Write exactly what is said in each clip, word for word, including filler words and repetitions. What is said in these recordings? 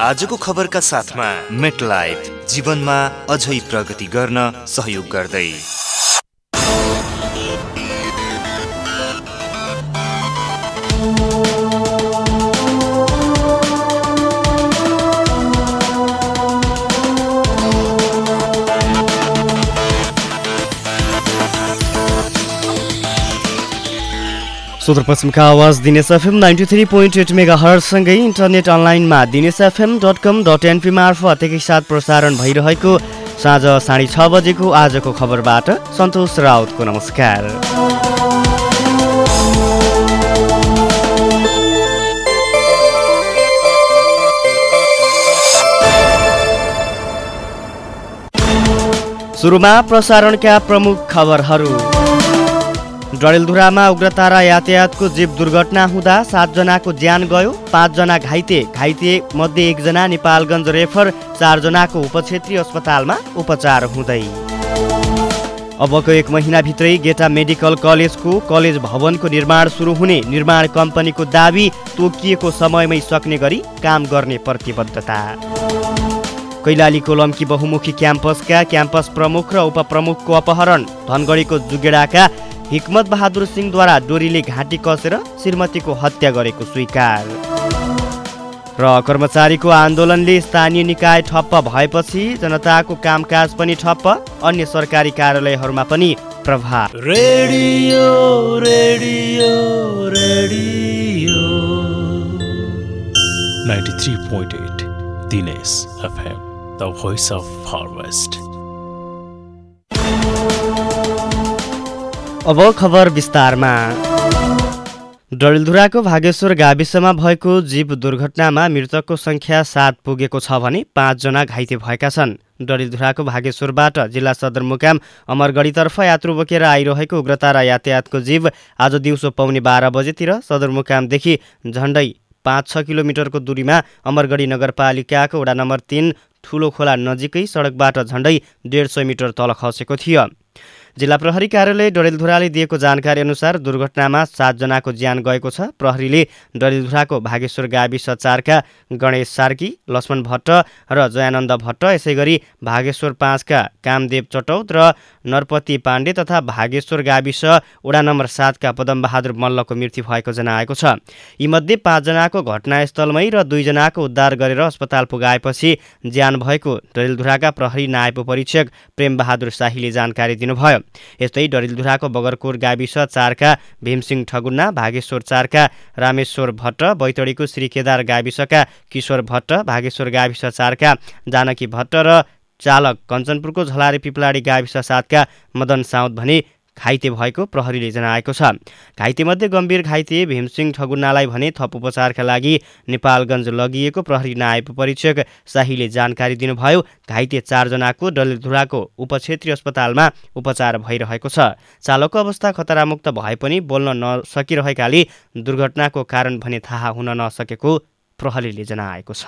आजको खबरका साथमा मेटलाइफ जीवनमा अझै प्रगति गर्न सहयोग गर्दै। सुदूरपश्चिमका आवाज Dinesh FM ninety three point eight मेगा हर्जसँगै इन्टरनेट अनलाइनमा Dinesh FM dot com dot NP मार्फत एकैसाथ प्रसारण भइरहेको साँझ साढे छ बजेको आजको खबरबाट सन्तोष राउतको नमस्कार। सुरुमा प्रसारणका प्रमुख खबरहरू। डडेलधुरामा उग्रतारा यातायातको जीव दुर्घटना हुँदा सातजनाको ज्यान गयो, पाँचजना घाइते घाइते मध्ये एकजना नेपालगञ्ज रेफर, चारजनाको उपक्षेत्रीय अस्पतालमा उपचार हुँदै। अबको एक महिनाभित्रै गेटा मेडिकल कलेजको कलेज भवनको निर्माण सुरु हुने निर्माण कम्पनीको दाबी, तोकिएको समयमै सक्ने गरी काम गर्ने प्रतिबद्धता। कैलालीको लम्की बहुमुखी क्याम्पसका क्याम्पस प्रमुख र उपप्रमुखको अपहरण, धनगढीको जुगेडाका हिक्मत बहादुर सिंहद्वारा डोरीले घाँटी कसेर श्रीमतीको हत्या गरेको स्वीकार। र कर्मचारीको आन्दोलनले स्थानीय निकाय ठप्प भएपछि जनताको कामकाज पनि ठप्प, अन्य सरकारी कार्यालयहरूमा पनि प्रभाव। Radio radio radio ninety three point eight Dinesh FM, the voice of harvest. अब खबर विस्तारमा। डडेलधुराको भागेश्वर गाविसमा भएको जीव दुर्घटनामा मृतकको संख्या सात पुगेको छ भने पाँचजना घाइते भएका छन्। डडेलधुराको भागेश्वरबाट जिल्ला सदरमुकाम अमरगढीतर्फ यात्रु बोकेर आइरहेको उग्रतारा यातायातको जीव आज दिउँसो पौने बाह्र बजेतिर सदरमुकामदेखि झण्डै पाँच छ किलोमिटरको दूरीमा अमरगढी नगरपालिकाको वडा नम्बर तीन ठुलो खोला नजिकै सडकबाट झण्डै डेढ सय मिटर तल खसेको थियो। जिल्ला प्रहरी कार्यालय डडेलधुराले दिएको जानकारी अनुसार दुर्घटनामा सातजनाको ज्यान गएको छ। प्रहरीले डडेलधुराको भागेश्वर गाविस चारका गणेश सार्की, लक्ष्मण भट्ट र जयानन्द भट्ट, यसै गरी भागेश्वर पाँचका कामदेव चटौत र नरपति पाण्डे तथा भागेश्वर गाविस वडा नम्बर सातका पदमबहादुर मल्लको मृत्यु भएको जनाएको छ। यीमध्ये पाँचजनाको घटनास्थलमै र दुईजनाको उद्धार गरेर अस्पताल पुगाएपछि ज्यान भएको डडेलधुराका प्रहरी नायब परीक्षक प्रेमबहादुर शाहीले जानकारी दिनुभयो। यस्तै डडेलधुराको बगरकोट गाविस चारका भीमसिंह ठगुन्ना, भागेश्वर चारका रामेश्वर भट्ट, बैतडीको श्री केदार गाविसका किशोर भट्ट, भागेश्वर गाविस चारका जानकी भट्ट र चालक कञ्चनपुरको झलारे पिपलाडी गाविस सातका मदन साउद भने घाइते भएको प्रहरीले जनाएको छ। घाइतेमध्ये गम्भीर घाइते भीमसिंह ठगुन्नालाई भने थप उपचारका लागि नेपालगञ्ज लगिएको प्रहरी नायब परीक्षक शाहीले जानकारी दिनुभयो। घाइते चारजनाको डडेलधुराको उपक्षेत्रीय अस्पतालमा उपचार भइरहेको छ। चालकको अवस्था खतरामुक्त भए पनि बोल्न नसकिरहेकाले दुर्घटनाको कारण भने थाहा हुन नसकेको प्रहरीले जनाएको छ।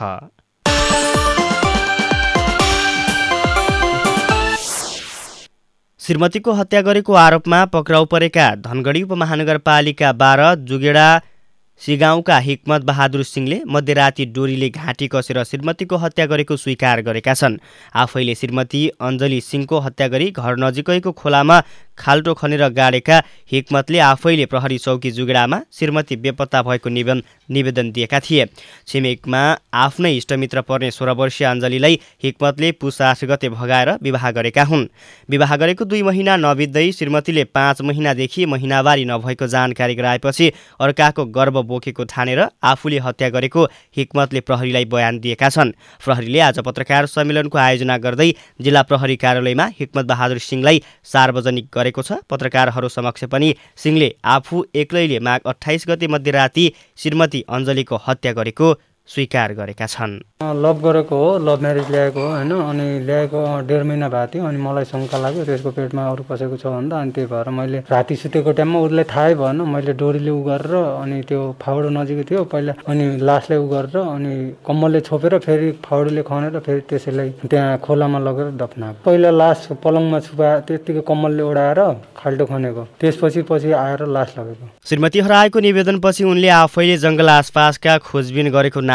श्रीमतीको हत्या गरेको आरोपमा पक्राउ परेका धनगढी उपमहानगरपालिका बाह्र जुगेडा सिगाउँका हिक्मत बहादुर सिंहले मध्यराती डोरीले घाँटी कसेर श्रीमतीको हत्या गरेको स्वीकार गरेका छन्। आफैले श्रीमती अञ्जली सिंहको हत्या गरी घर नजिकैको खोलामा खाल्टो खनेर गाडेका हिक्मतले आफैले प्रहरी चौकी जुगेडामा श्रीमती बेपत्ता भएको निवेदन निवेदन दिएका थिए। छिमेकमा आफ्नै इष्टमित्र पर्ने सोह्र वर्षीय अञ्जलीलाई हिक्मतले पुस आठ गते भगाएर विवाह गरेका हुन्। विवाह गरेको दुई महिना नबित्दै श्रीमतीले पाँच महिनादेखि महिनावारी नभएको जानकारी गराएपछि अर्काको गर्भ बोकेको ठानेर आफूले हत्या गरेको हिक्मतले प्रहरीलाई बयान दिएका छन्। प्रहरीले आज पत्रकार सम्मेलनको आयोजना गर्दै जिल्ला प्रहरी कार्यालयमा हिक्मत बहादुर सिंहलाई सार्वजनिक गरेको छ। पत्रकारहरू समक्ष पनि सिंहले आफू एक्लैले माघ अट्ठाइस गते मध्यराती श्रीमती अञ्जलीको हत्या गरेको स्वीकार गरेका छन्। लभ गरेको हो, लभ म्यारेज ल्याएको हो होइन। अनि ल्याएको डेढ महिना भएको थियो। अनि मलाई शङ्का लाग्यो त्यसको पेटमा अरू कसैको छ भन्दा। अनि त्यही भएर मैले राति सुतेको टाइममा उसलाई थाहै भएन। मैले डोरीले उ गरेर अनि त्यो फाउडो नजिकै थियो पहिला, अनि लासलाई उ गरेर अनि कम्मलले छोपेर फेरि फाउडोले खनेर फेरि त्यसैलाई त्यहाँ खोलामा लगेर दफनाएको। पहिला लास पलङमा छुपा त्यतिकै कम्मलले ओढाएर खाल्टो खनेको, त्यसपछि पछि आएर लास लगेको। श्रीमती हराएको निवेदनपछि उनले आफैले जङ्गल आसपासका खोजबिन गरेको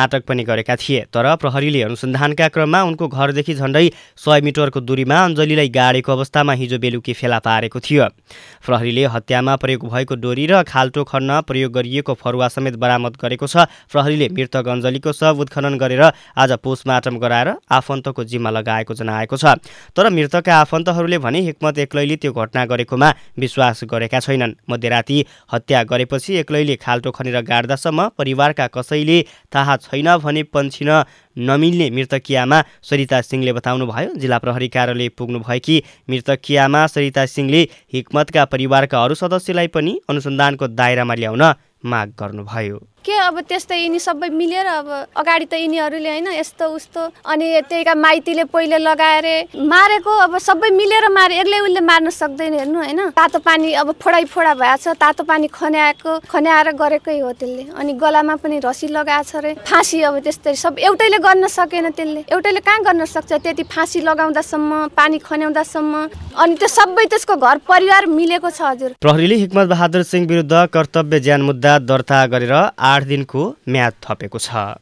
नाटक पनि गरेका थिए। तर प्रहरीले अनुसन्धानका क्रममा उनको घरदेखि झण्डै सय मिटरको दूरीमा अञ्जलीलाई गाडेको अवस्थामा हिजो बेलुकी फेला पारेको थियो। प्रहरीले हत्यामा प्रयोग भएको डोरी र खाल्टो खन्न प्रयोग गरिएको फरुवा समेत बरामद गरेको छ। प्रहरीले मृतक अञ्जलीको शव उत्खनन गरेर आज पोस्टमार्टम गराएर आफन्तको जिम्मा लगाएको जनाएको छ। तर मृतकका आफन्तहरूले भने हिक्मत एक्लैले त्यो घटना गरेकोमा विश्वास गरेका छैनन्। मध्यराती हत्या गरेपछि एक्लैले खाल्टो खनेर गाड्दासम्म परिवारका कसैले थाहा छैन भने पन्छिन नमिल्ने मृतकियामा सरिता सिंहले बताउनुभयो। जिल्ला प्रहरी कार्यालय पुग्नुभएकी मृतकियामा सरिता सिंहले हिक्मतका परिवारका अरू सदस्यलाई पनि अनुसन्धानको दायरामा ल्याउन माग गर्नुभयो। के अब त्यस्तै यिनी सबै मिलेर अब अगाडि त यिनीहरूले होइन यस्तो उस्तो अनि त्यहीका माइतीले पहिले लगाएर मारेको अब सबै मिलेर मारे एक्लै उसले मार्न सक्दैन हेर्नु होइन। तातो पानी अब फोडाइ फोडा भएछ तातो पानी खन्याएको खन्याएर गरेकै हो त्यसले। अनि गलामा पनि रसी लगाएको छ अरे फाँसी अब त्यस्तै सब एउटैले गर्न सकेन त्यसले एउटैले कहाँ गर्न सक्छ त्यति फाँसी लगाउँदासम्म पानी खन्याउँदासम्म अनि त्यो सबै त्यसको घर परिवार मिलेको छ हजुर। प्रहरीले हिक्मत बहादुर सिंह विरुद्ध कर्तव्य ज्यान मुद्दा दर्ता गरेर आठ दिनको म्याद थपेको छ।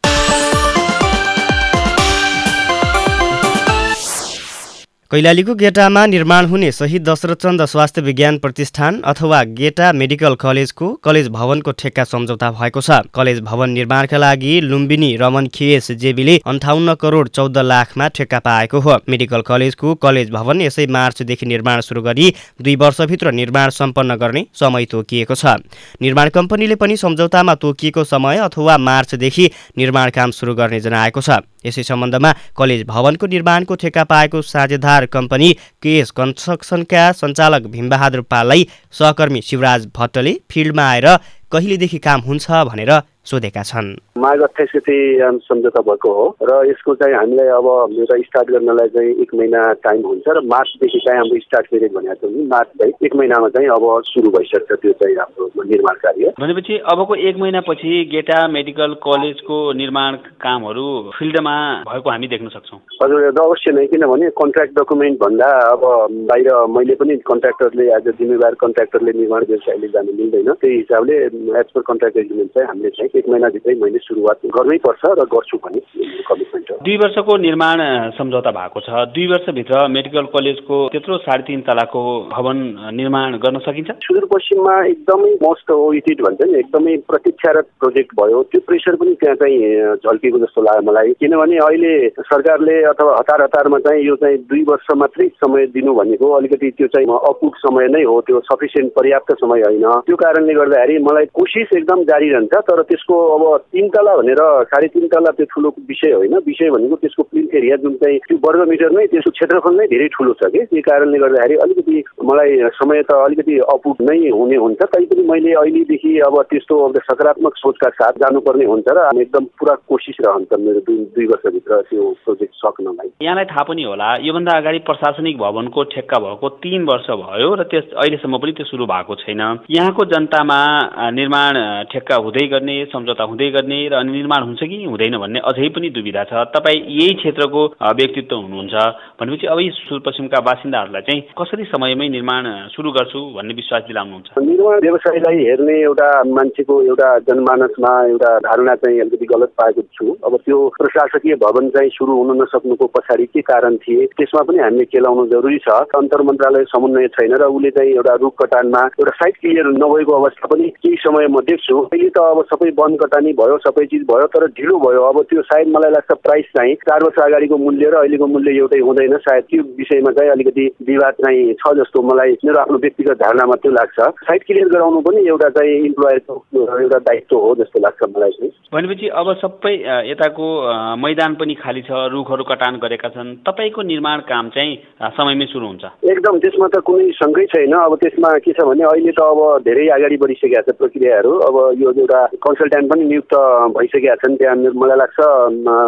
कैलालीको गेटामा निर्माण हुने शहीद दशरथचन्द स्वास्थ्य विज्ञान प्रतिष्ठान अथवा गेटा मेडिकल कलेजको कलेज भवनको ठेक्का सम्झौता भएको छ। कलेज भवन निर्माणका लागि लुम्बिनी रमन खिएस जेबीले अन्ठाउन्न करोड चौध लाखमा ठेक्का पाएको हो। मेडिकल कलेजको कलेज भवन यसै मार्चदेखि निर्माण सुरु गरी दुई वर्षभित्र निर्माण सम्पन्न गर्ने समय तोकिएको छ। निर्माण कम्पनीले पनि सम्झौतामा तोकिएको समय अथवा मार्चदेखि निर्माण काम सुरु गर्ने जनाएको छ। यसै सम्बन्धमा कलेज भवनको निर्माणको ठेक्का पाएको साझेदार कम्पनी केएस कन्स्ट्रक्सनका सञ्चालक भीमबहादुर पाललाई सहकर्मी शिवराज भट्टले फिल्डमा आएर कहिलेदेखि काम हुन्छ भनेर सोधेका छन्। माघ अट्ठाइस गते सम्झौता भएको हो र यसको चाहिँ हामीलाई अब एउटा स्टार्ट गर्नलाई चाहिँ एक महिना टाइम हुन्छ र मार्चदेखि चाहिँ हाम्रो स्टार्ट पिरियड भनेको छ नि मार्चलाई एक महिनामा चाहिँ अब सुरु भइसक्छ त्यो चाहिँ हाम्रो निर्माण कार्य। भनेपछि अबको एक महिनापछि गेटा मेडिकल कलेजको निर्माण कामहरू फिल्डमा भएको हामी देख्न सक्छौँ। हजुर अवश्य नै किनभने कन्ट्र्याक्ट डकुमेन्ट भन्दा अब बाहिर मैले पनि कन्ट्र्याक्टरले एज अ जिम्मेवार कन्ट्र्याक्टरले निर्माण व्यवसायले जानु मिल्दैन। त्यही हिसाबले एज पर कन्ट्र्याक्ट एग्रिमेन्ट चाहिँ हामीले चाहिँ एक महिनाभित्रै मैले सुरुवात गर्नै पर्छ र गर्छु पनि कमिटमेन्ट हो। दुई वर्षको निर्माण सम्झौता भएको छ। दुई वर्षभित्र मेडिकल कलेजको त्यत्रो साढे तीन तलाको भवन निर्माण गर्न सकिन्छ। सुदूरपश्चिममा एकदमै मोस्ट ओइटेड भन्छ नि एकदमै प्रतीक्षारत प्रोजेक्ट भयो। त्यो प्रेसर पनि त्यहाँ चाहिँ झल्केको जस्तो लाग्यो मलाई किनभने अहिले सरकारले अथवा हतार हतारमा चाहिँ यो चाहिँ दुई वर्ष मात्रै समय दिनु भनेको अलिकति त्यो चाहिँ अपुट समय नै हो। त्यो सफिसियन्ट पर्याप्त समय होइन। त्यो कारणले गर्दाखेरि मलाई कोसिस एकदम जारी रहन्छ तर त्यसको अब तीन तला भनेर साढे तीन तला त्यो ठुलो विषय होइन। विषय भनेको त्यसको प्लिन एरिया जुन चाहिँ त्यो वर्ग मिटर नै त्यसको क्षेत्रफल नै धेरै ठुलो छ कि त्यही कारणले गर्दाखेरि अलिकति मलाई समय त अलिकति अपुट नै हुने हुन्छ। तैपनि मैले अहिलेदेखि अब त्यस्तो अब सकारात्मक सोचका साथ जानुपर्ने हुन्छ र एकदम पुरा कोसिस रहन्छ मेरो दुई दुई वर्षभित्र त्यो प्रोजेक्ट सक्नलाई। यहाँलाई थाहा पनि होला योभन्दा अगाडि प्रशासनिक भवनको ठेक्का भएको तीन वर्ष भयो र त्यस अहिलेसम्म पनि त्यो सुरु भएको छैन। यहाँको जनतामा निर्माण ठेक्का हुँदै गर्ने सम्झौता हुँदै गर्ने र अनि निर्माण हुन्छ कि हुँदैन भन्ने अझै पनि दुविधा छ। तपाईँ यही क्षेत्रको व्यक्तित्व हुनुहुन्छ भनेपछि अब यी सुदूरपश्चिमका बासिन्दाहरूलाई चाहिँ कसरी समयमै निर्माण सुरु गर्छु भन्ने विश्वास दिलाउनुहुन्छ? निर्माण व्यवसायलाई हेर्ने एउटा मान्छेको एउटा जनमानसमा एउटा धारणा चाहिँ अलिकति गलत पाएको छु। अब त्यो प्रशासकीय भवन चाहिँ सुरु हुन नसक्नुको पछाडि के कारण थिए त्यसमा पनि हामीले केलाउनु जरुरी छ। अन्तर मन्त्रालय समन्वय छैन र उसले चाहिँ एउटा रुख कटानमा एउटा साइट क्लियर नभएको अवस्था पनि केही समय म देख्छु। अहिले त अब सबै वन कटानी भयो सबै चिज भयो तर ढिलो भयो। अब त्यो सायद मलाई लाग्छ प्राइस चाहिँ चार वर्ष अगाडिको मूल्य र अहिलेको मूल्य एउटै हुँदैन। सायद त्यो विषयमा चाहिँ अलिकति विवाद चाहिँ छ जस्तो मलाई मेरो आफ्नो व्यक्तिगत धारणा मात्रै लाग्छ। साइट क्लियर गराउनु पनि एउटा चाहिँ इम्प्लोयरको एउटा दायित्व हो जस्तो लाग्छ मलाई चाहिँ। भनेपछि अब सबै यताको मैदान पनि खाली छ रुखहरू कटान गरेका छन् तपाईँको निर्माण काम चाहिँ समयमै सुरु हुन्छ? एकदम त्यसमा त कुनै शङ्कै छैन। अब त्यसमा के छ भने अहिले त अब धेरै अगाडि बढिसकेका छ प्रक्रियाहरू। अब यो एउटा कन्सल्ट्यान्ट पनि नियुक्त भइसकेका छन्। त्यहाँ मलाई लाग्छ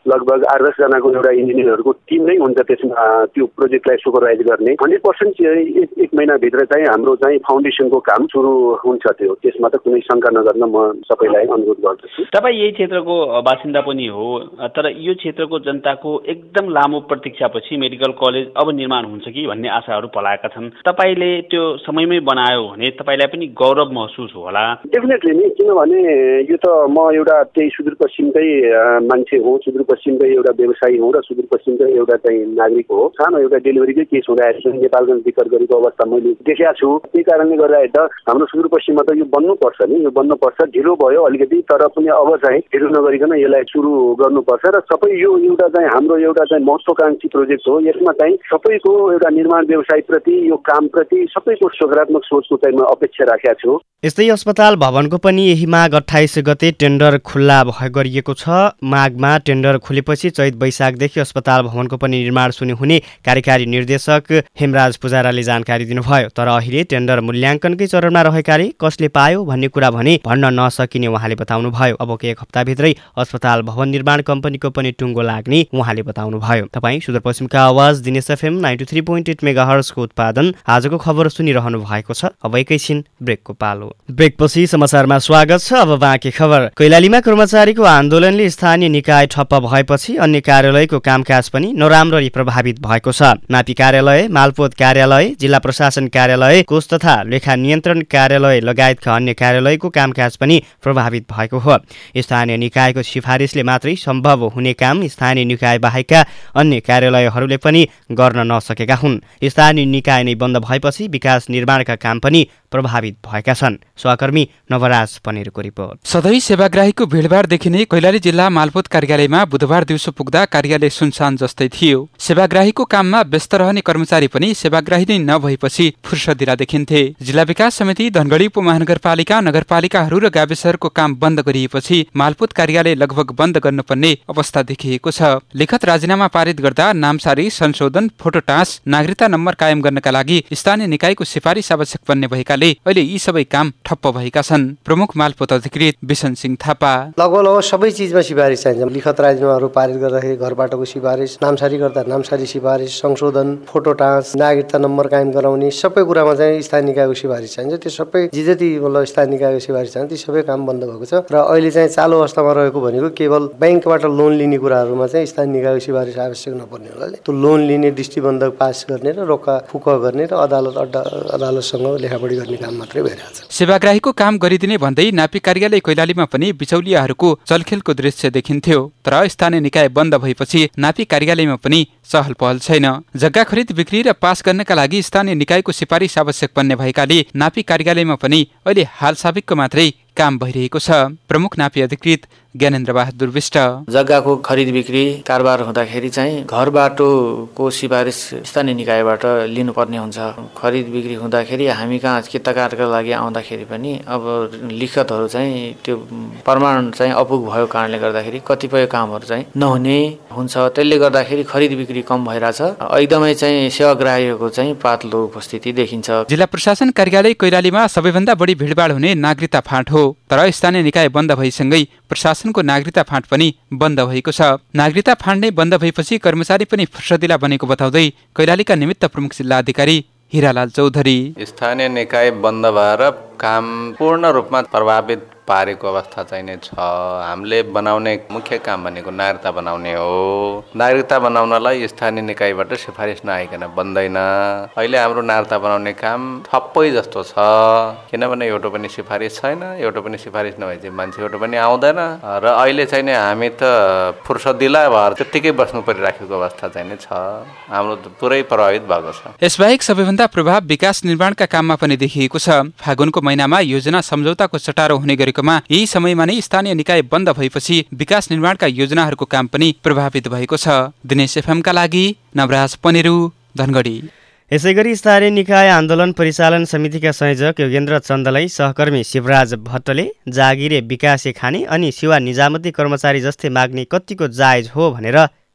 लगभग आठ दसजनाको एउटा इन्जिनियरहरूको टिम नै हुन्छ त्यसमा त्यो प्रोजेक्टलाई सुपरभाइज गर्ने। हन्ड्रेड पर्सेन्ट एक एक महिनाभित्र चाहिँ हाम्रो चाहिँ फाउन्डेसनको काम सुरु हुन्छ। त्यो त्यसमा त कुनै शङ्का नगर्न म सबैलाई अनुरोध गर्दछु। तपाईँ यही क्षेत्रको बासिन्दा पनि हो, तर यो क्षेत्रको जनताको एकदम लामो प्रतीक्षापछि मेडिकल कलेज अब निर्माण हुन्छ कि भन्ने आशाहरू पलाएका छन्। तपाईँले त्यो समयमै बनायो भने तपाईँलाई पनि गौरव महसुस होला। डेफिनेटली नि, किनभने यो त म एउटा त्यही सुदूरपश्चिमकै मान्छे हो, सुदूरपश्चिमकै एउटा व्यवसायी हो र सुदूरपश्चिमकै एउटा चाहिँ नागरिक हो। सानो एउटा डेलिभरीकै केस हुँदाखेरि नेपालगञ्ज विकट गरेको अवस्था मैले देखेको छु। त्यही कारणले गर्दाखेरि त हाम्रो सुदूरपश्चिममा त यो बन्नुपर्छ नि, यो बन्नुपर्छ। ढिलो भयो अलिकति, तर पनि अब चाहिँ ढिलो नगरिकन यसलाई सुरु गर्नुपर्छ र सबै यो एउटा चाहिँ हाम्रो एउटा चाहिँ महत्त्वकांक्षी प्रोजेक्ट हो। यसमा चाहिँ सबैको एउटा निर्माण व्यवसायप्रति, यो कामप्रति सबैको सकारात्मक सोचको चाहिँ म अपेक्षा राखेको छु। यस्तै अस्पताल भवनको पनि यही माग अट्ठाइस गते टेन्डर खुल्ला भए गरिएको छ। माघमा टेन्डर खुलेपछि चैत वैशाखदेखि अस्पताल भवनको पनि निर्माण सुरु हुने कार्यकारी निर्देशक हेमराज पुजाराले जानकारी दिनुभयो। तर अहिले टेन्डर मूल्याङ्कनकै चरणमा रहेकाले कसले पायो भन्ने कुरा भने भन्न नसकिने उहाँले बताउनुभयो। अबको एक हप्ताभित्रै अस्पताल भवन निर्माण कम्पनीको पनि टुङ्गो लाग्ने उहाँले बताउनुभयो। तपाईँ सुदूरपश्चिमका आवाज Dinesh FM ninety three point eight मेगाहर्जको उत्पादन आजको खबर सुनिरहनु भएको छ। अब एकैछिन ब्रेकको पालो। ब्रेकपछि समाचारमा स्वागत छ। अब बाँकी खबर। कैलालीमा कर्मचारीको आन्दोलनले स्थानीय निकाय ठप्प भएपछि अन्य कार्यालयको कामकाज पनि नराम्ररी प्रभावित भएको छ। नापी कार्यालय, मालपोत कार्यालय, जिल्ला प्रशासन कार्यालय, कोष तथा लेखा नियन्त्रण कार्यालय लगायतका अन्य कार्यालयको कामकाज पनि प्रभावित भएको हो। स्थानीय निकायको सिफारिसले मात्रै सम्भव हुने काम स्थानीय निकाय बाहेकका अन्य कार्यालयहरूले पनि गर्न नसकेका हुन्। स्थानीय निकाय नै बन्द भएपछि विकास निर्माणका काम पनि प्रभावित भएका छन्। सहकर्मी नवराज पनेरको रिपोर्ट। सधैँ सेवाग्राहीको भिडभाड देखिने कैलाली जिल्ला मालपोत कार्यालयमा बुधबार दिउँसो पुग्दा कार्यालय सुनसान जस्तै थियो। सेवाग्राहीको काममा व्यस्त रहने कर्मचारी पनि सेवाग्राही नै नभएपछि फुर्सदिला देखिन्थे। जिल्ला विकास समिति, धनगढी उपमहानगरपालिका, नगरपालिकाहरू र गाविसहरूको काम बन्द गरिएपछि मालपोत कार्यालय लगभग बन्द गर्नुपर्ने अवस्था देखिएको छ। लिखित राजीनामा पारित गर्दा नामसारी, संशोधन, फोटो टाँस, नागरिकता नम्बर कायम गर्नका लागि स्थानीय निकायको सिफारिस आवश्यक बन्ने भएकाले अहिले यी सबै काम ठप्प भएका छन्। प्रमुख मालपोत अधिकृत बिसन सिंह थापा लगभग लगभग सबै चिजमा सिफारिस चाहिन्छ। लिखित राजीनामाहरू पारित गर्दाखेरि घरबाटको सिफारिस, नामसारी गर्दा नामसारी सिफारिस, संशोधन, फोटो टाँच, नागरिकता नम्बर कायम गराउने सबै कुरामा चाहिँ स्थानीय निकायको सिफारिस चाहिन्छ। त्यो सबै जे जति मतलब स्थानीय निकायको सिफारिस चाहिन्छ ती सबै काम बन्द भएको छ र अहिले चाहिँ चालु अवस्थामा रहेको भनेको केवल ब्याङ्कबाट लोन लिने कुराहरूमा चाहिँ स्थानीय निकायको सिफारिस आवश्यक नपर्ने हुनाले त्यो लोन लिने, दृष्टिबन्धक पास गर्ने र रोका फुका गर्ने र अदालत अड्डा अदालतसँग लेखापढी गर्ने काम मात्रै भइरहेछ। सेवाग्राहीको काम गरिदिने भन्दै नापी कार्यालय कैलालीमा पनि बिचौलियाहरूको चलखेलको दृश्य देखिन्थ्यो। तर स्थानीय निकाय बन्द भएपछि नापी कार्यालयमा पनि चहल पहल छैन। जग्गा खरिद बिक्री र पास गर्नका लागि स्थानीय निकायको सिफारिस आवश्यक बन्ने भएकाले नापी कार्यालयमा पनि अहिले हाल साबिकको मात्रै काम भइरहेको छ। प्रमुख नापी अधिकृत ज्ञानेन्द्र बहादुर विष्ट जग्गाको खरिद बिक्री कारोबार हुँदाखेरि चाहिँ घरबाटोको सिफारिस स्थानीय निकायबाट लिनुपर्ने हुन्छ। खरिद बिक्री हुँदाखेरि हामी कहाँ किताकारका लागि आउँदाखेरि पनि अब लिखतहरू चाहिँ त्यो प्रमाण चाहिँ अपुग भएको कारणले गर्दाखेरि कतिपय कामहरू चाहिँ नहुने हुन्छ। त्यसले गर्दाखेरि खरिद बिक्री कम भइरहेछ। एकदमै चाहिँ सेवाग्राहीको चाहिँ पातलो उपस्थिति देखिन्छ। जिल्ला प्रशासन कार्यालय कैलालीमा सबैभन्दा बढी भिडभाड हुने नागरिकता फाँट हो। तर स्थानीय निकाय बन्द भइसँगै प्रशासनको नागरिकता फाँट पनि बन्द भएको छ। नागरिकता फाँट नै बन्द भएपछि कर्मचारी पनि फुर्सदिला बनेको बताउँदै कैलालीका निमित्त प्रमुख जिल्ला अधिकारी हिरालाल चौधरी स्थानीय निकाय बन्द भएर काम पूर्ण रूपमा प्रभावित पारेको अवस्था चाहिँ नै छ। हामीले बनाउने मुख्य काम भनेको नागरिकता बनाउने हो। नागरिकता बनाउनलाई स्थानीय निकायबाट सिफारिस नआइकन बन्दैन। अहिले हाम्रो नागरिकता बनाउने काम ठप्पै जस्तो छ, किनभने एउटा पनि सिफारिस छैन। एउटा पनि सिफारिस नभएपछि मान्छे एउटा पनि आउँदैन र अहिले चाहिँ नि हामी त फुर्सदिला भएर त्यत्तिकै बस्नु परिराखेको अवस्था चाहिँ नै छ। हाम्रो पुरै प्रभावित भएको छ। यसबाहेक सबैभन्दा प्रभाव विकास निर्माणका काममा पनि देखिएको छ। फागुनको महिनामा योजना सम्झौताको चटारो हुने गरेको यही समयमा नै स्थानीय निकाय बन्द भएपछि विकास निर्माणका योजनाहरूको काम पनि प्रभावित भएको छ। दिनेश एफएमका लागि नवराज पनेरू, धनगढी। यसैगरी स्थानीय निकाय आन्दोलन परिचालन समितिका संयोजक योगेन्द्र चन्दलाई सहकर्मी शिवराज भट्टले जागिरे विकासे खाने अनि सेवा निजामती कर्मचारी जस्तै माग्ने कतिको जायज हो भनेर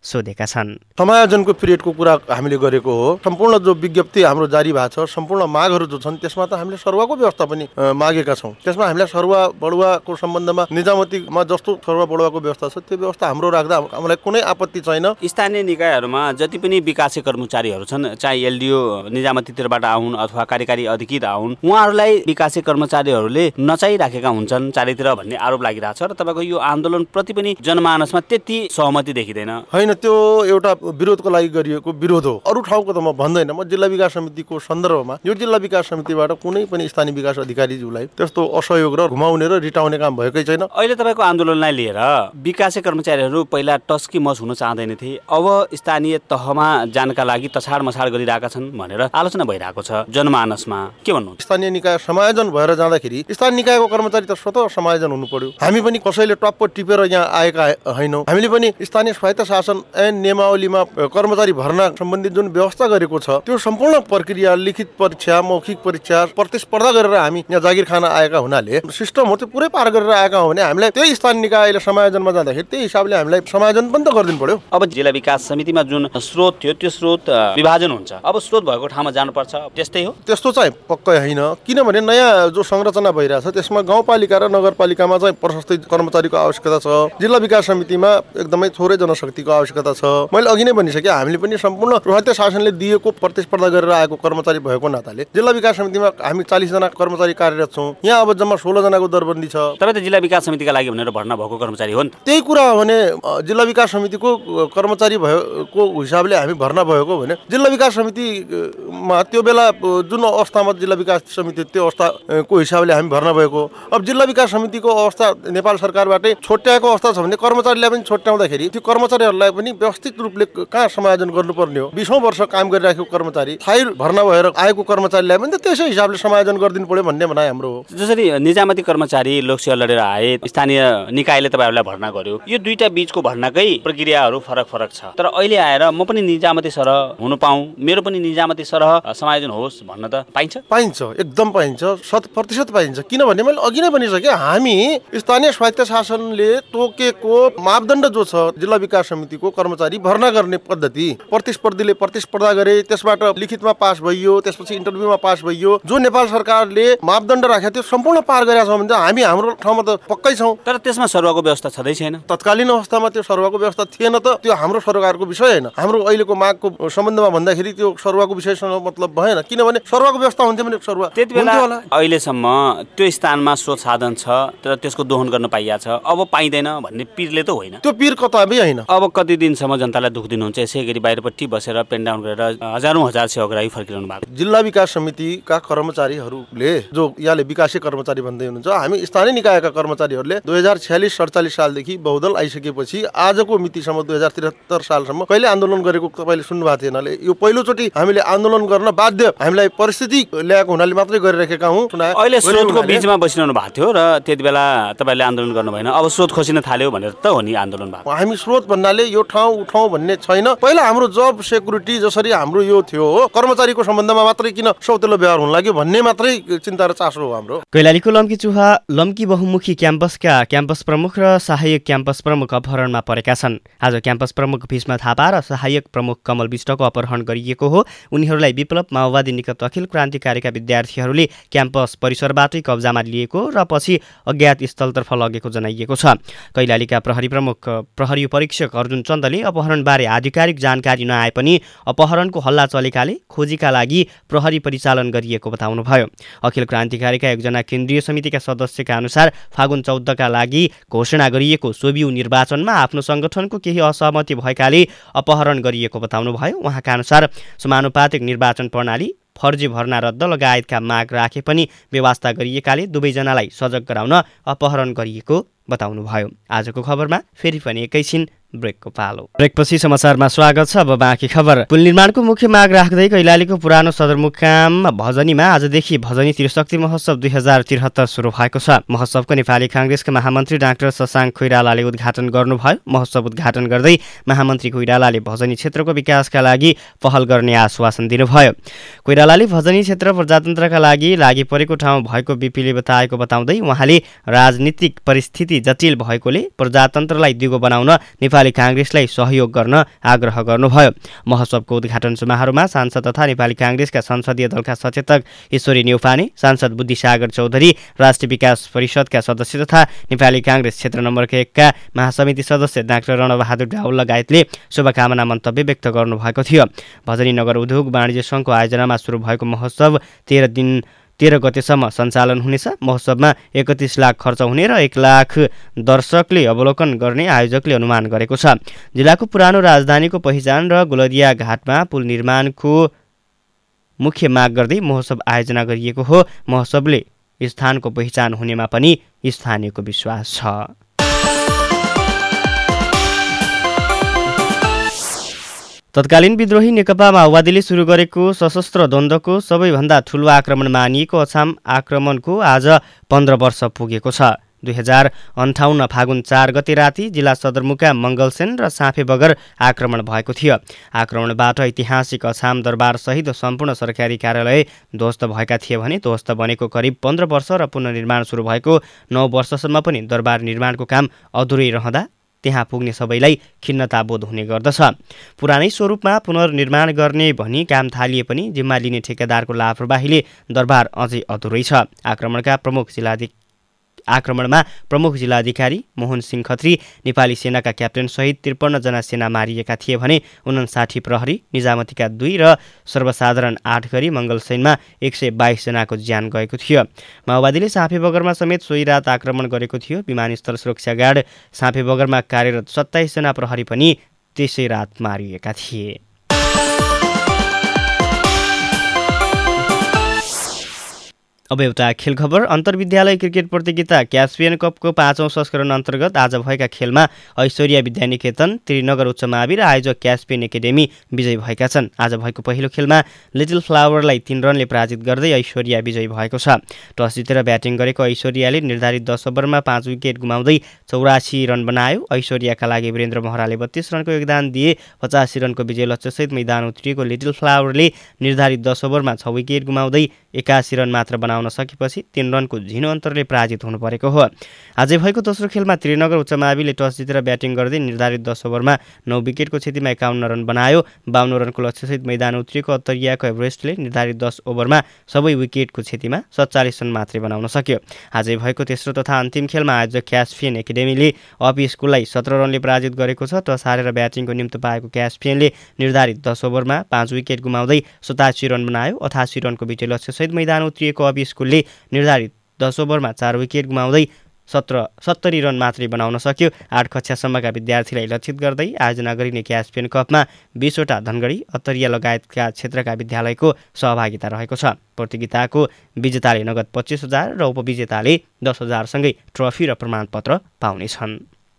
सोधेका छन्। समायोजनको पिरियडको कुरा हामीले गरेको हो। सम्पूर्ण जो विज्ञप्ति हाम्रो जारी भएको छ, सम्पूर्ण मागहरू जो छन् त्यसमा त हामीले सरुवाको व्यवस्था पनि मागेका छौँ। त्यसमा हामीलाई सरुवा बढुवाको सम्बन्धमा निजामतीमा जस्तो सरुवा बढुवाको व्यवस्था छ त्यो व्यवस्था हाम्रो राख्दा हामीलाई कुनै आपत्ति छैन। स्थानीय निकायहरूमा जति पनि विकासे कर्मचारीहरू छन्, चाहे एलडिओ निजामतीतिरबाट आउन् अथवा कार्यकारी अधिकृत आउन्, उहाँहरूलाई विकासे कर्मचारीहरूले नचाहिराखेका हुन्छन् चारैतिर भन्ने आरोप लागिरहेछ र तपाईँको यो आन्दोलनप्रति पनि जनमानसमा त्यति सहमति देखिँदैन। होइन, त्यो एउटा विरोधको लागि गरिएको विरोध हो। अरू ठाउँको त म भन्दैन। म जिल्ला विकास समितिको सन्दर्भमा यो जिल्ला विकास समितिबाट कुनै पनि स्थानीय विकास अधिकारीज्यूलाई त्यस्तो असहयोग र घुमाउने र रिटाउने काम भएकै छैन। अहिले तपाईँको आन्दोलनलाई लिएर विकासे कर्मचारीहरू पहिला टस्की मस हुन चाहँदैनथे, अब स्थानीय तहमा जानका लागि तछाड मछाड गरिरहेका छन् भनेर आलोचना भइरहेको छ जनमानसमा। के भन्नु? स्थानीय निकाय समायोजन भएर जाँदाखेरि स्थानीय निकायको कर्मचारी त स्वतः समायोजन हुनु पर्यो। हामी पनि कसैले टप्प टिपेर यहाँ आएका होइनौँ। हामीले पनि स्थानीय स्वायत्त शासन ऐन नियमावलीमा कर्मचारी भर्ना सम्बन्धी जुन व्यवस्था गरेको छ त्यो सम्पूर्ण प्रक्रिया, लिखित परीक्षा, मौखिक परीक्षा, प्रतिस्पर्धा गरेर हामी यहाँ जागिर खान आएका हुनाले सिस्टम हो त्यो पुरै पार गरेर आएका हो भने हामीलाई त्यही स्थानीय निकायले समायोजनमा जाँदाखेरि त्यही हिसाबले हामीलाई समायोजन पनि त गरिदिनु पर्यो। अब जिल्ला विकास समितिमा जुन स्रोत थियो त्यो स्रोत विभाजन हुन्छ, अब स्रोत भएको ठाउँमा जानुपर्छ, त्यस्तै हो? त्यस्तो चाहिँ पक्कै होइन, किनभने नयाँ जो संरचना भइरहेछ त्यसमा गाउँपालिका र नगरपालिकामा चाहिँ प्रशस्तै कर्मचारीको आवश्यकता छ। जिल्ला विकास समितिमा एकदमै थोरै जनशक्तिको आवश्यकता छ। मैले अघि नै भनिसकेँ, हामीले पनि सम्पूर्ण स्वायत्त शासनले दिएको प्रतिस्पर्धा गरेर आएको कर्मचारी भएको नाताले जिल्ला विकास समितिमा हामी चालिस जना कर्मचारी कार्यरत छौँ। यहाँ अब जम्मा सोह्र जनाको दरबन्दी छ। तपाईँ त जिल्ला विकास समितिका लागि भनेर भर्ना भएको कर्मचारी हो नि त? त्यही कुरा हो भने जिल्ला विकास समितिको कर्मचारी भएको हिसाबले हामी भर्ना भएको भने जिल्ला विकास समितिमा त्यो बेला जुन अवस्थामा जिल्ला विकास समिति त्यो अवस्थाको हिसाबले हामी भर्ना भएको। अब जिल्ला विकास समितिको अवस्था नेपाल सरकारबाटै छुट्याएको अवस्था छ भने कर्मचारीलाई पनि छुट्याउँदाखेरि त्यो कर्मचारीहरूलाई पनि व्यवस्थित रूपले कहाँ समायोजन गर्नुपर्ने हो? बिसौँ वर्ष काम गरिराखेको कर्मचारी स्थायी भर्ना भएर आएको कर्मचारीलाई पनि त त्यसै हिसाबले समायोजन गरिदिनु पर्यो भन्ने भनाइ हाम्रो हो। जसरी निजामती कर्मचारी लोकसेवा लडेर आए, स्थानीय निकायले तपाईँहरूलाई भर्ना गर्यो, यो दुईटा बीचको भर्नाकै प्रक्रियाहरू फरक फरक छ। तर अहिले आएर म पनि निजामती सरह हुन पाऊँ, मेरो पनि निजामती सरह समायोजन होस् भन्न त पाइन्छ? पाइन्छ, एकदम पाइन्छ, शत प्रतिशत पाइन्छ। किनभने मैले अघि नै भनिसकेँ, हामी स्थानीय स्वायत्त शासनले तोकेको मापदण्ड जो छ जिल्ला विकास समितिको कर्मचारी भर्ना गर्ने पद्धति, प्रतिस्पर्धीले प्रतिस्पर्धा गरे, त्यसबाट लिखितमा पास भइयो, त्यसपछि इन्टरभ्यूमा पास भइयो, जो नेपाल सरकारले मापदण्ड राखेको थियो सम्पूर्ण पार गरेका छौँ भने हामी हाम्रो ठाउँमा त पक्कै छौँ। तर त्यसमा सरुवाको व्यवस्था छँदै छैन। तत्कालीन अवस्थामा त्यो सरुवाको व्यवस्था थिएन त, त्यो हाम्रो सरकारको विषय होइन। हाम्रो अहिलेको मागको सम्बन्धमा भन्दाखेरि त्यो सरुवाको विषयसँग मतलब भएन, किनभने सरुवाको व्यवस्था हुन्थ्यो भने सरुवा त्यति बेला अहिलेसम्म त्यो स्थानमा स्रोत साधन छ तर त्यसको दोहन गर्न पाइया छ, अब पाइँदैन भन्ने पीरले त होइन। त्यो पीर कतै होइन। अब कति दिनसम्म जनतालाई दुख दिनुहुन्छ? यसै गरी बाहिरपट्टि बसेर पेन डाउन गरेर हजारौँ हजार सेवाग्राही फर्किरहनु भएको। जिल्ला विकास समितिका कर्मचारीहरूले जो यहाँले विकासे कर्मचारी भन्दै हुनुहुन्छ, हामी स्थानीय निकायका कर्मचारीहरूले दुई हजार छ्यालिस सडचालिस सालदेखि बहुदल आइसकेपछि आजको मितिसम्म दुई हजार त्रिहत्तर सालसम्म कहिले आन्दोलन गरेको तपाईँले सुन्नुभएको थिएन। यो पहिलोचोटि हामीले आन्दोलन गर्न बाध्य हामीलाई परिस्थिति ल्याएको हुनाले मात्रै गरिरहेका हौँ। अहिले स्रोतको बीचमा बसिरहनु भएको थियो र त्यति बेला तपाईँले आन्दोलन गर्नु भएन, अब स्रोत खोसिन थाल्यो भनेर त हो नि आन्दोलन भएको। हामी स्रोत भन्नाले यो ठाउँ उठाउँ भन्ने छैन। पहिला हाम्रो जब सेक्युरिटी जसरी हाम्रो यो थियो हो, कर्मचारीको सम्बन्धमा मात्रै किन सौतेलो व्यवहार हुन लाग्यो भन्ने मात्रै चिन्ता र चासो हो हाम्रो। कैलालीको लम्की चुहा लम्की बहुमुखी क्याम्पसका क्याम्पस प्रमुख र सहायक क्याम्पस प्रमुख अपहरणमा परेका छन्। आज क्याम्पस प्रमुख भीष्म थापा र सहायक प्रमुख कमल विष्टको अपहरण गरिएको हो। उनीहरूलाई विप्लव माओवादी निकट अखिल क्रान्तिकारीका विद्यार्थीहरूले क्याम्पस परिसरबाटै कब्जामा लिएको र पछि अज्ञात स्थलतर्फ लगेको जनाइएको छ। कैलालीका प्रहरी प्रमुख प्रहरी परीक्षक अर्जुन चन्दले अपहरणबारे आधिकारिक जानकारी नआए पनि अपहरणको हल्ला चलेकाले खोजीका लागि प्रहरी परिचालन गरिएको बताउनुभयो। अखिल क्रान्तिकारीका एकजना केन्द्रीय समितिका सदस्यका अनुसार फागुन चौधका लागि घोषणा गरिएको सोभियु निर्वाचनमा आफ्नो सङ्गठनको केही असहमति भएकाले अपहरण गरिएको बताउनुभयो। उहाँका अनुसार समानुपातिक निर्वाचन प्रणाली, फर्जी भर्ना रद्द लगायतका माग राखे पनि व्यवस्था गरिएकाले दुवैजनालाई सजग गराउन अपहरण गरिएको बताउनुभयो। आजको खबरमा फेरि पनि एकैछिन ब्रेकको पालो। ब्रेकपछि समाचारमा स्वागत छ। अब बाँकी खबर। पुल निर्माणको मुख्य माग राख्दै कैलालीको पुरानो सदरमुकाम भजनीमा आजदेखि भजनी त्रिशक्ति महोत्सव दुई हजार त्रिहत्तर सुरु भएको छ। महोत्सवको नेपाली काङ्ग्रेसका महामन्त्री डाक्टर शशाङ्क कोइरालाले उद्घाटन गर्नुभयो। महोत्सव उद्घाटन गर्दै महामन्त्री कोइरालाले भजनी क्षेत्रको विकासका लागि पहल गर्ने आश्वासन दिनुभयो। कोइरालाले भजनी क्षेत्र प्रजातन्त्रका लागि लागि परेको ठाउँ भएको बिपीले बताएको बताउँदै उहाँले राजनीतिक परिस्थिति जटिल भएकोले प्रजातन्त्रलाई दिगो बनाउन नेपाली नेपाली काङ्ग्रेसलाई सहयोग गर्न आग्रह गर्नुभयो। महोत्सवको उद्घाटन समारोहमा सांसद तथा नेपाली काङ्ग्रेसका संसदीय दलका सचेतक ईश्वरी न्यौपाने, सांसद बुद्धिसागर चौधरी, राष्ट्रिय विकास परिषदका सदस्य तथा नेपाली काङ्ग्रेस क्षेत्र नम्बर एकका महासमिति सदस्य डाक्टर रणबहादुर राउल लगायतले शुभकामना मन्तव्य व्यक्त गर्नुभएको थियो। भजनी नगर उद्योग वाणिज्य सङ्घको आयोजनामा सुरु भएको महोत्सव तेह्र दिन तेह्र गतेसम्म सञ्चालन हुनेछ। महोत्सवमा एकतिस लाख खर्च हुने र एक लाख दर्शकले अवलोकन गर्ने आयोजकले अनुमान गरेको छ। जिल्लाको पुरानो राजधानीको पहिचान र गुलरिया घाटमा पुल निर्माणको मुख्य माग गर्दै महोत्सव आयोजना गरिएको हो। महोत्सवले स्थानको पहिचान हुनेमा पनि स्थानीयको विश्वास छ। तत्कालीन विद्रोही नेकपा माओवादीले सुरु गरेको सशस्त्र द्वन्द्वको सबैभन्दा ठूलो आक्रमण मानिएको अछाम आक्रमणको आज पन्ध्र वर्ष पुगेको छ। दुई हजार अन्ठाउन्न फागुन चार गते राति जिल्ला सदरमुकाम मङ्गलसेन र साँफे बगर आक्रमण भएको थियो। आक्रमणबाट ऐतिहासिक अछाम दरबारसहित सम्पूर्ण सरकारी कार्यालय ध्वस्त भएका थिए भने ध्वस्त बनेको करिब पन्ध्र वर्ष र पुनर्निर्माण सुरु भएको नौ वर्षसम्म पनि दरबार निर्माणको काम अधुरै रहँदा त्यहाँ पुग्ने सबैलाई खिन्नता बोध हुने गर्दछ। पुरानै स्वरूपमा पुनर्निर्माण गर्ने भनी काम थालिए पनि जिम्मा लिने ठेकेदारको लापरवाहीले दरबार अझै अधुरै छ। आक्रमणका प्रमुख जिल्लाधि आक्रमणमा प्रमुख जिल्लाधिकारी मोहन सिंह खत्री, नेपाली सेनाका क्याप्टेन सहित त्रिपन्न जना सेना मारिएका थिए भने उन्साठी प्रहरी, निजामतीका दुई र सर्वसाधारण आठ गरी मङ्गलसेनमा एक सय बाइस जनाको ज्यान गएको थियो। माओवादीले साँफे बगरमा समेत सोही रात आक्रमण गरेको थियो। विमानस्थल सुरक्षा गार्ड साँफे बगरमा कार्यरत सत्ताइस जना प्रहरी पनि त्यसै रात मारिएका थिए। अब एउटा खेल खबर। अन्तर्विद्यालय क्रिकेट प्रतियोगिता क्यास्पियन कपको पाँचौं संस्करण अन्तर्गत आज भएका खेलमा ऐश्वर्या विद्यानिकेतन, त्रिनगर उच्च मावि र आयोजक क्यास्पियन एकाडेमी विजयी भएका छन्। आज भएको पहिलो खेलमा लिटिल फ्लावरलाई तीन रनले पराजित गर्दै ऐश्वर्या विजयी भएको छ। टस जितेर ब्याटिङ गरेको ऐश्वर्याले निर्धारित दस ओभरमा पाँच विकेट गुमाउँदै चौरासी रन बनायो। ऐश्वर्याका लागि वीरेन्द्र महराले बत्तीस रनको योगदान दिए। पचासी रनको विजय लक्ष्यसहित मैदान उत्रिएको लिटिल फ्लावरले निर्धारित दस ओभरमा छ विकेट गुमाउँदै एकासी रन मात्र बनाउन सकेपछि तीन रनको झिनो अन्तरले पराजित हुनु परेको हो। आजै भएको दोस्रो खेलमा त्रिनगर उच्च माविले टस जितेर ब्याटिङ गर्दै निर्धारित दस ओभरमा नौ विकेटको क्षतिमा एकाउन्न रन बनायो। बाहन्न रनको लक्ष्यसहित मैदान उत्रिएको अत्तरियाको एभरेस्टले निर्धारित दस ओभरमा सबै विकेटको क्षतिमा सत्तालिस रन मात्रै बनाउन सक्यो। आजै भएको तेस्रो तथा अन्तिम खेलमा आयोजक क्यास्पियन एकाडेमीले अपी स्कुललाई सत्र रनले पराजित गरेको छ। टस हारेर ब्याटिङको निम्ति पाएको क्यास्पियनले निर्धारित दस ओभरमा पाँच विकेट गुमाउँदै सतासी रन बनायो। अठासी रनको विजय लक्ष्यसहित मैदान उत्रिएको अपी स्कुलले निर्धारित दस ओभरमा चार विकेट गुमाउँदै सत्र सत्तरी रन मात्रै बनाउन सक्यो। आठ कक्षासम्मका विद्यार्थीलाई लक्षित गर्दै आयोजना गरिने क्यास्पियन कपमा बीसवटा धनगढी, अत्तरिया लगायतका क्षेत्रका विद्यालयको सहभागिता रहेको छ। प्रतियोगिताको विजेताले नगद पच्चिस हजार र उपविजेताले दस हजारसँगै ट्रफी र प्रमाणपत्र पाउनेछन्।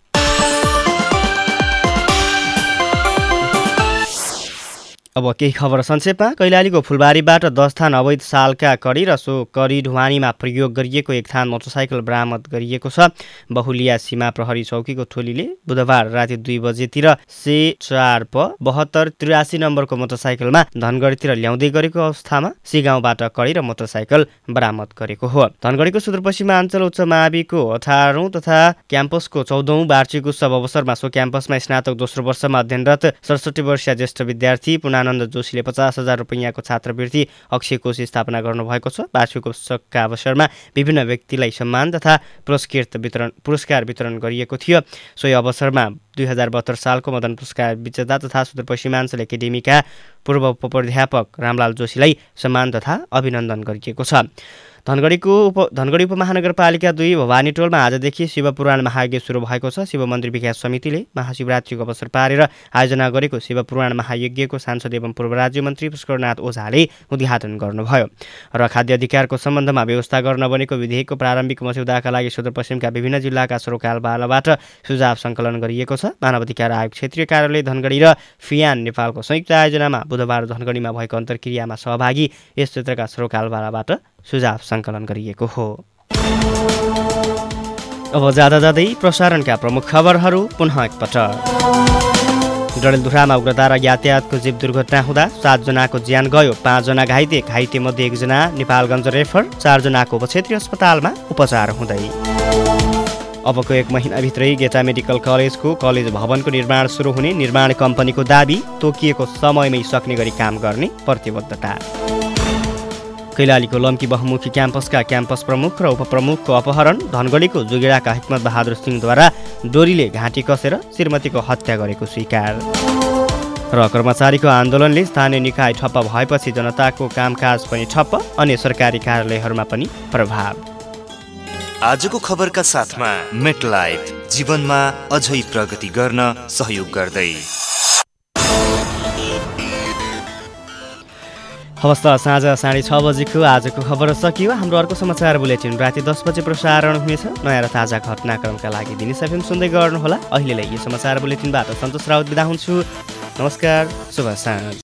अब केही खबर संक्षेपमा। कैलालीको फुलबारीबाट दस थान अवैध सालका कडी र सो कडी ढुवानीमा प्रयोग गरिएको एक थान मोटरसाइकल बरामद गरिएको छ। बहुलिया सीमा प्रहरी चौकीको टोलीले बुधबार राति दुई बजेतिर से चार प बहत्तर त्रियासी नम्बरको मोटरसाइकलमा धनगढीतिर ल्याउँदै गरेको अवस्थामा सी गाउँबाट कडी र मोटरसाइकल बरामद गरेको हो। धनगढीको सुदूरपश्चिमाञ्चल उच्च माविको अठारौं तथा क्याम्पसको चौधौं वार्षिक उत्सव अवसरमा सो क्याम्पसमा स्नातक दोस्रो वर्षमा अध्ययनरत सडसठी वर्षीय ज्येष्ठ विद्यार्थी पुनानन्द जोशीले पचास हजार रुपियाँको छात्रवृत्ति अक्षय कोष स्थापना गर्नुभएको छ। वार्षिक उत्सवका अवसरमा विभिन्न व्यक्तिलाई सम्मान तथा पुरस्कृत वितरण पुरस्कार वितरण गरिएको थियो। सोही अवसरमा दुई हजार बहत्तर सालको मदन पुरस्कार विजेता तथा सुदूरपश्चिमाञ्चल एकाडेमीका पूर्व उपप्राध्यापक रामलाल जोशीलाई सम्मान तथा अभिनन्दन गरिएको छ। धनगढीको उप धनगढी उपमहानगरपालिका दुई भवानीटोलमा आजदेखि शिवपुराण महायज्ञ सुरु भएको छ। शिव मन्दिर विकास समितिले महाशिवरात्रिको अवसर पारेर आयोजना गरेको शिवपुराण महायज्ञको सांसद एवं पूर्व राज्यमन्त्री पुष्करनाथ ओझाले उद्घाटन गर्नुभयो। र खाद्य अधिकारको सम्बन्धमा व्यवस्था गर्न बनेको विधेयकको प्रारम्भिक मस्यौदाका लागि सुदूरपश्चिमका विभिन्न जिल्लाका सरोकारवालाबाट सुझाव सङ्कलन गरिएको छ। मानव अधिकार आयोग क्षेत्रीय कार्यालय धनगढी र फियान नेपालको संयुक्त आयोजनामा बुधबार धनगढीमा भएको अन्तर्क्रियामा सहभागी यस क्षेत्रका सरोकारवालाबाट सुझाव सङ्कलन गरिएको हो। अब जाँदा जाँदै प्रसारणका प्रमुख खबरहरू पुनः एकपटक। डडेलधुरामा उग्रता र यातायातको जीव दुर्घटना हुँदा सातजनाको ज्यान गयो, पाँचजना घाइते, घाइते मध्ये एकजना नेपालगञ्ज रेफर, चारजनाको उपक्षेत्रीय अस्पतालमा उपचार हुँदै। अबको एक महिनाभित्रै गेटा मेडिकल कलेजको कलेज भवनको निर्माण सुरु हुने निर्माण कम्पनीको दाबी, तोकिएको समयमै सक्ने गरी काम गर्ने प्रतिबद्धता। कैलालीको लम्की बहुमुखी क्याम्पसका क्याम्पस प्रमुख र उपप्रमुखको अपहरण, धनगढीको जुगेडाका हिक्मत बहादुर सिंहद्वारा डोरीले घाँटी कसेर श्रीमतीको हत्या गरेको स्वीकार। र कर्मचारीको आन्दोलनले स्थानीय निकाय ठप्प भएपछि जनताको कामकाज पनि ठप्प, अन्य सरकारी कार्यालयहरूमा पनि प्रभाव। आजको खबरका साथमा मेटलाइफ, जीवनमा अझै प्रगति गर्न सहयोग गर्दै। हवस् त, साँझ साढे छ बजेको आजको खबर सकियो। हाम्रो अर्को समाचार बुलेटिन राति दस बजे प्रसारण हुनेछ। नयाँ र ताजा घटनाक्रमका लागि दिनेश एफएम सुन्दै गर्नुहोला। अहिलेलाई यो समाचार बुलेटिनबाट सन्तोष राउत बिदा हुन्छु। नमस्कार, शुभ साँझ।